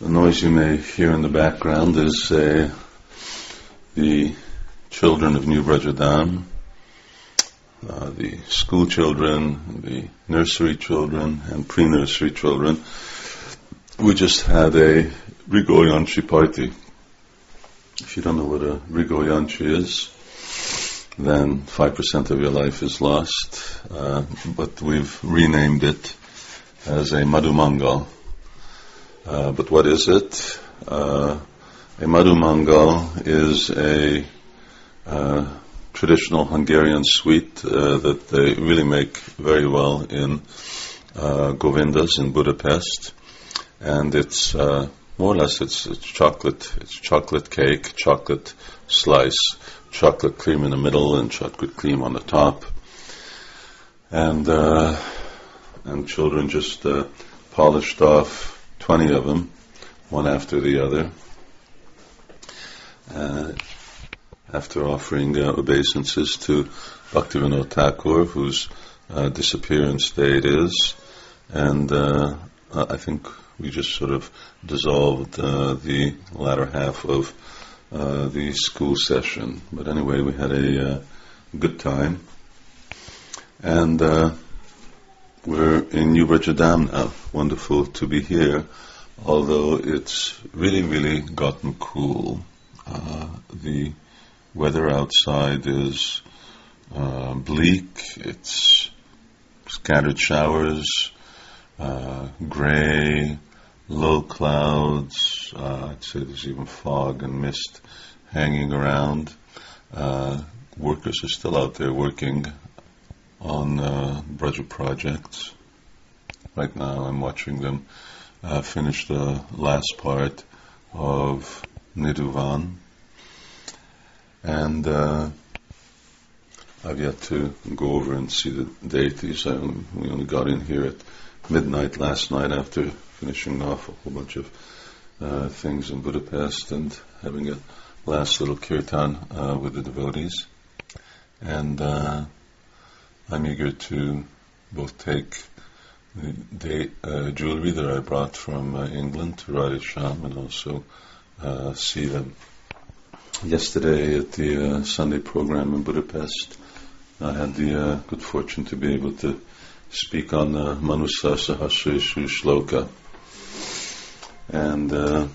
The noise you may hear in the background is the children of New Brajadam, the school children, the nursery children, and pre-nursery children. We just had a Rigoyanchi party. If you don't know what a Rigoyanchi is, then 5% of your life is lost. But we've renamed it as a Madhumangal. But what is it? A Madhumangal is a traditional Hungarian sweet that they really make very well in Govinda's in Budapest, and it's more or less it's chocolate. It's chocolate cake, chocolate slice, chocolate cream in the middle, and chocolate cream on the top, and children just polished off 20 of them, one after the other, after offering obeisances to Bhaktivinoda Thakur, whose disappearance date is, and I think we just sort of dissolved the latter half of the school session. But anyway, we had a good time, and we're in New Brajadam now. Wonderful to be here, although it's really gotten cool. The weather outside is bleak. It's scattered showers, gray, low clouds. I'd say there's even fog and mist hanging around. Workers are still out there working on Braja projects. Right now I'm watching them finish the last part of Nidhuvan, and I've yet to go over and see the deities. We only got in here at midnight last night after finishing off a whole bunch of things in Budapest and having a last little kirtan with the devotees, and I'm eager to both take the jewelry that I brought from England to Radhesham and also see them. Yesterday at the Sunday program in Budapest, I had the good fortune to be able to speak on the Manusa Sahasreshu Shloka. And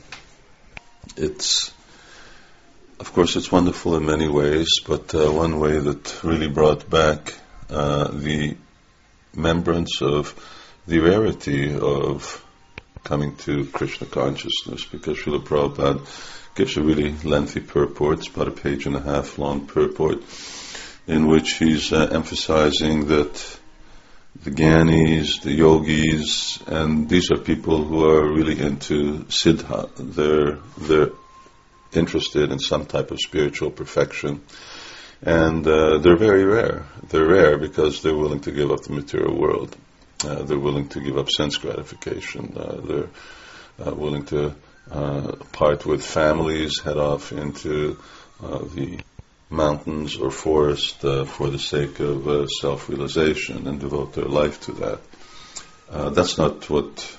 of course it's wonderful in many ways, but one way that really brought back the remembrance of the rarity of coming to Krishna consciousness, because Srila Prabhupada gives a really lengthy purport, it's about a page and a half long purport, in which he's emphasizing that the Gyanis, the Yogis, and these are people who are really into Siddha. They're interested in some type of spiritual perfection. And they're very rare. They're rare because they're willing to give up the material world. They're willing to give up sense gratification. They're willing to part with families, head off into the mountains or forest for the sake of self-realization and devote their life to that. That's not what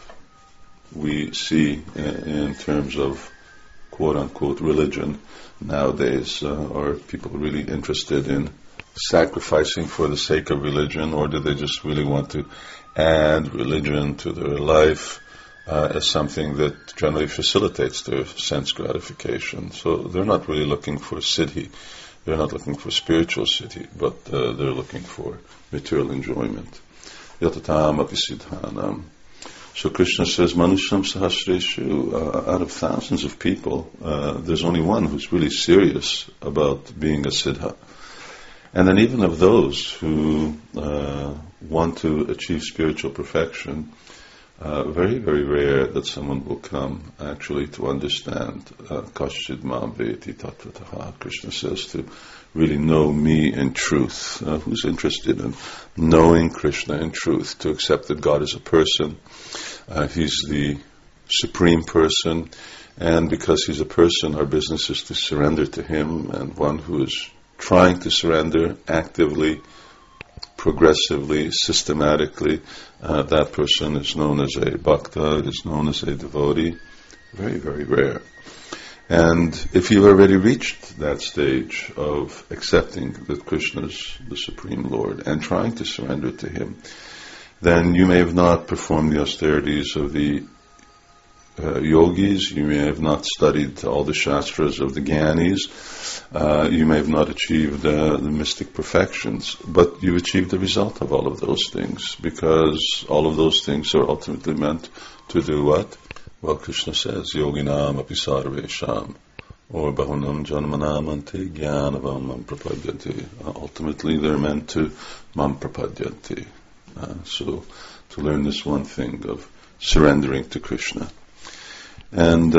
we see in terms of quote-unquote religion nowadays. Are people really interested in sacrificing for the sake of religion, or do they just really want to add religion to their life as something that generally facilitates their sense gratification? So they're not really looking for siddhi, they're not looking for spiritual siddhi, but they're looking for material enjoyment. Yatatam api siddhanam. So Krishna says, Manusham Sahasreshu, out of thousands of people, there's only one who's really serious about being a siddha. And then even of those who want to achieve spiritual perfection, very rare that someone will come actually to understand Kaschid Mam Veti Tattvataha. Krishna says to really know me in truth. Who's interested in knowing Krishna in truth, to accept that God is a person. He's the supreme person, and because he's a person, our business is to surrender to him, and one who is trying to surrender actively, progressively, systematically, that person is known as a bhakta, is known as a devotee, very, very rare. And if you've already reached that stage of accepting that Krishna is the Supreme Lord and trying to surrender to Him, then you may have not performed the austerities of the yogis, you may have not studied all the shastras of the Gyanis, you may have not achieved the mystic perfections, but you've achieved the result of all of those things, because all of those things are ultimately meant to do what? Well, Krishna says, Yoginam api sarvesham, or bahunam janmanamante jnanavam mam prapadyanti. Ultimately, they're meant to mam prapadyanti. So, to learn this one thing of surrendering to Krishna. And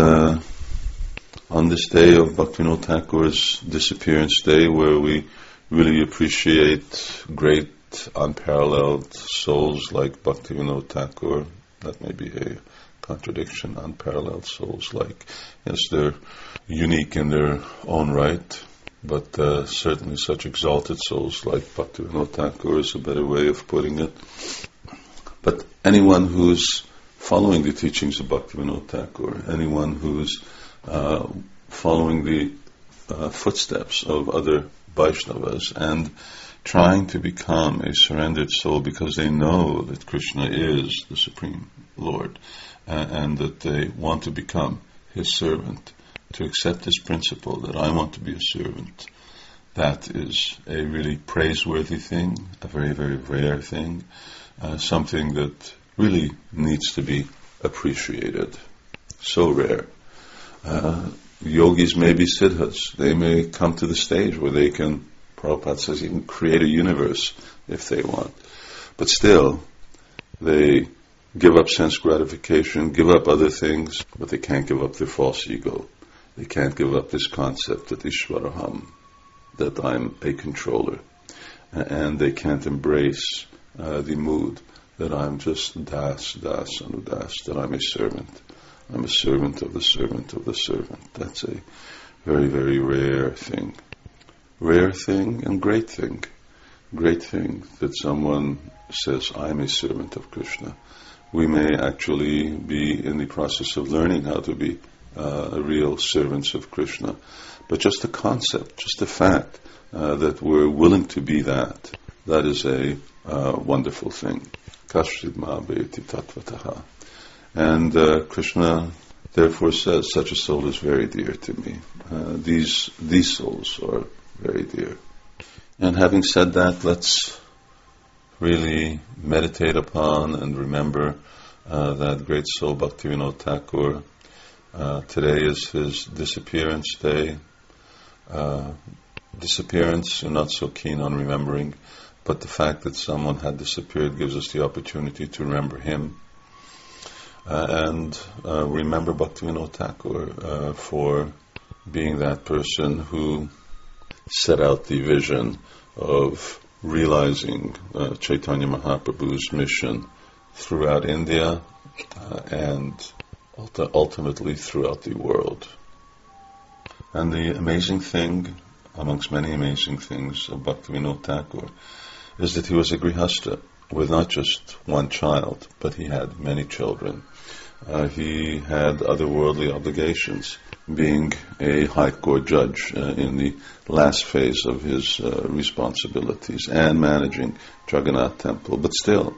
on this day of Bhaktivinoda Thakur's disappearance day, where we really appreciate great, unparalleled souls like Bhaktivinoda Thakur, that may be a contradiction, unparalleled souls like, yes, they're unique in their own right, but certainly such exalted souls like Bhaktivinoda Thakur is a better way of putting it. But anyone who's following the teachings of Bhaktivinoda Thakur, anyone who's following the footsteps of other Vaishnavas and trying to become a surrendered soul because they know that Krishna is the Supreme Lord and that they want to become His servant, to accept this principle that I want to be a servant, that is a really praiseworthy thing, a very, very rare thing, something that really needs to be appreciated. So rare. Yogis may be siddhas. They may come to the stage where they can, Prabhupada says, even create a universe if they want. But still, they give up sense gratification, give up other things, but they can't give up their false ego. They can't give up this concept that Ishvaraham, that I'm a controller. And they can't embrace the mood that I'm just das, anudas, that I'm a servant. I'm a servant of the servant of the servant. That's a very, very rare thing. Rare thing and great thing. Great thing that someone says, I'm a servant of Krishna. We may actually be in the process of learning how to be real servants of Krishna. But just the concept, just the fact that we're willing to be that is a wonderful thing. Kashrid ma'abeti tatvataha. And Krishna therefore says, such a soul is very dear to me. These souls are very dear. And having said that, let's really meditate upon and remember that great soul Bhaktivinoda Thakur. Today is his disappearance day. Disappearance, you're not so keen on remembering, but the fact that someone had disappeared gives us the opportunity to remember him. And remember Bhaktivinoda Thakur for being that person who set out the vision of realizing Chaitanya Mahaprabhu's mission throughout India and ultimately throughout the world. And the amazing thing, amongst many amazing things of Bhaktivinoda Thakur, is that he was a grihastha with not just one child, but he had many children. He had otherworldly obligations, being a high court judge in the last phase of his responsibilities and managing Jagannath Temple. But still,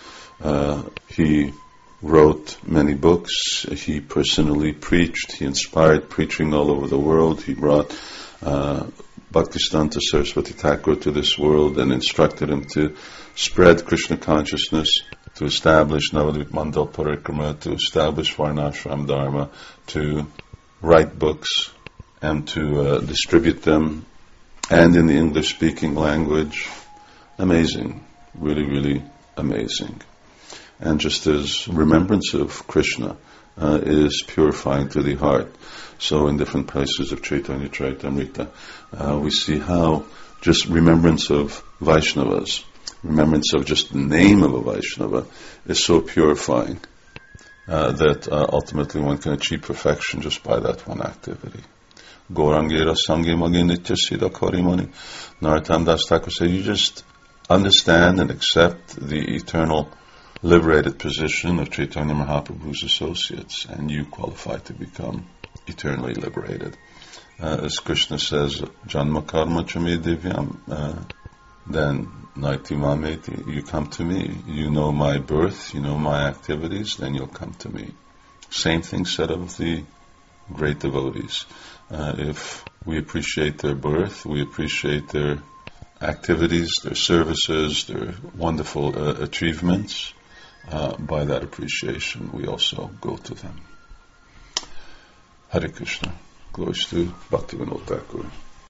he wrote many books, he personally preached, he inspired preaching all over the world, he brought Bhaktisiddhanta Saraswati Thakur to this world and instructed him to spread Krishna consciousness, to establish Navadvip Mandal Parikrama, to establish Varnashram Dharma, to write books and to distribute them, and in the English-speaking language. Amazing, really, really amazing. And just as remembrance of Krishna is purifying to the heart, so in different places of Chaitanya Charitamrita, we see how just remembrance of Vaishnavas, remembrance of just the name of a Vaishnava is so purifying that ultimately one can achieve perfection just by that one activity. Gaurangera Sangi Magi Nitya Siddha Korimani. Narottam Das Thakur said, you just understand and accept the eternal liberated position of Chaitanya Mahaprabhu's associates, and you qualify to become eternally liberated. As Krishna says, Janma karma chame divyam, then naiti mameti, you come to me. You know my birth, you know my activities, then you'll come to me. Same thing said of the great devotees. If we appreciate their birth, we appreciate their activities, their services, their wonderful achievements, by that appreciation we also go to them. Hare Krishna. Glories to Bhaktivinoda Thakur.